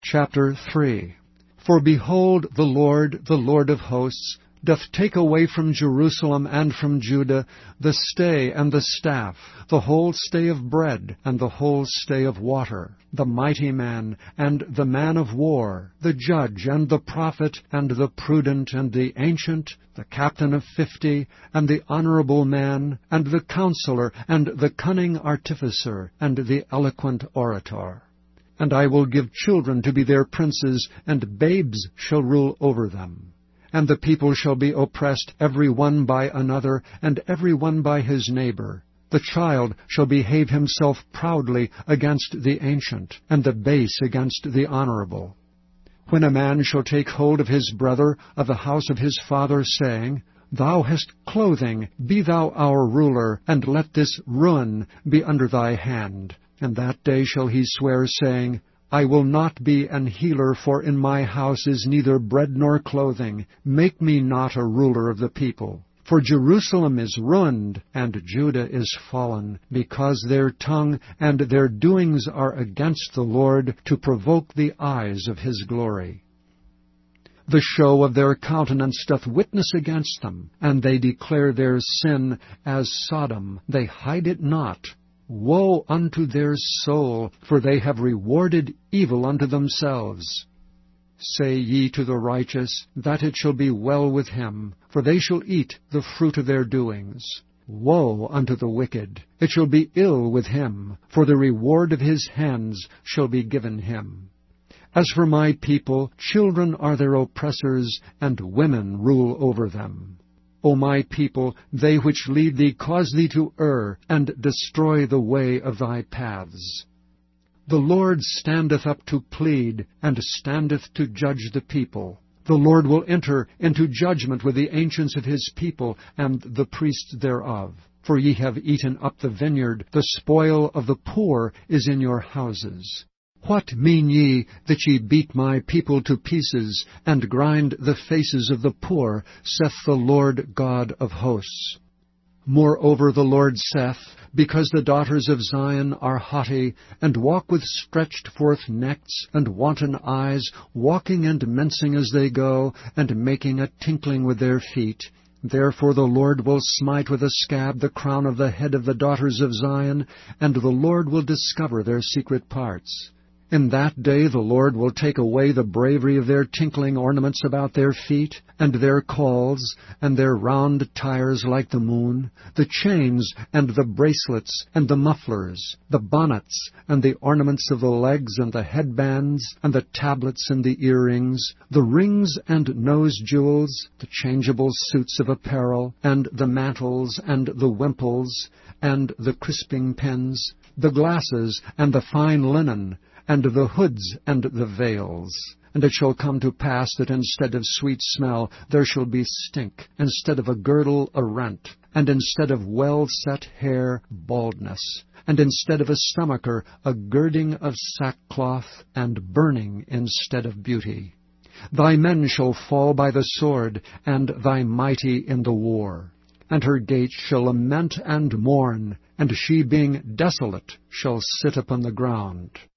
Chapter 3. For behold, the Lord of hosts, doth take away from Jerusalem and from Judah the stay and the staff, the whole stay of bread, and the whole stay of water, the mighty man, and the man of war, the judge, and the prophet, and the prudent, and the ancient, the captain of 50, and the honorable man, and the counselor, and the cunning artificer, and the eloquent orator. And I will give children to be their princes, and babes shall rule over them. And the people shall be oppressed every one by another, and every one by his neighbor. The child shall behave himself proudly against the ancient, and the base against the honorable. When a man shall take hold of his brother of the house of his father, saying, Thou hast clothing, be thou our ruler, and let this ruin be under thy hand. And that day shall he swear, saying, I will not be an healer, for in my house is neither bread nor clothing. Make me not a ruler of the people. For Jerusalem is ruined, and Judah is fallen, because their tongue and their doings are against the Lord, to provoke the eyes of his glory. The show of their countenance doth witness against them, and they declare their sin as Sodom, they hide it not. Woe unto their soul, for they have rewarded evil unto themselves. Say ye to the righteous, that it shall be well with him, for they shall eat the fruit of their doings. Woe unto the wicked, it shall be ill with him, for the reward of his hands shall be given him. As for my people, children are their oppressors, and women rule over them. O my people, they which lead thee cause thee to err, and destroy the way of thy paths. The Lord standeth up to plead, and standeth to judge the people. The Lord will enter into judgment with the ancients of his people, and the priests thereof. For ye have eaten up the vineyard, the spoil of the poor is in your houses. What mean ye that ye beat my people to pieces, and grind the faces of the poor, saith the Lord God of hosts? Moreover the Lord saith, Because the daughters of Zion are haughty, and walk with stretched forth necks, and wanton eyes, walking and mincing as they go, and making a tinkling with their feet, therefore the Lord will smite with a scab the crown of the head of the daughters of Zion, and the Lord will discover their secret parts. In that day the Lord will take away the bravery of their tinkling ornaments about their feet, and their calls, and their round tires like the moon, the chains, and the bracelets, and the mufflers, the bonnets, and the ornaments of the legs, and the headbands, and the tablets, and the earrings, the rings and nose jewels, the changeable suits of apparel, and the mantles, and the wimples, and the crisping pins, the glasses, and the fine linen, and the hoods and the veils. And it shall come to pass that instead of sweet smell there shall be stink, instead of a girdle a rent, and instead of well-set hair baldness, and instead of a stomacher a girding of sackcloth, and burning instead of beauty. Thy men shall fall by the sword, and thy mighty in the war. And her gates shall lament and mourn, and she being desolate shall sit upon the ground.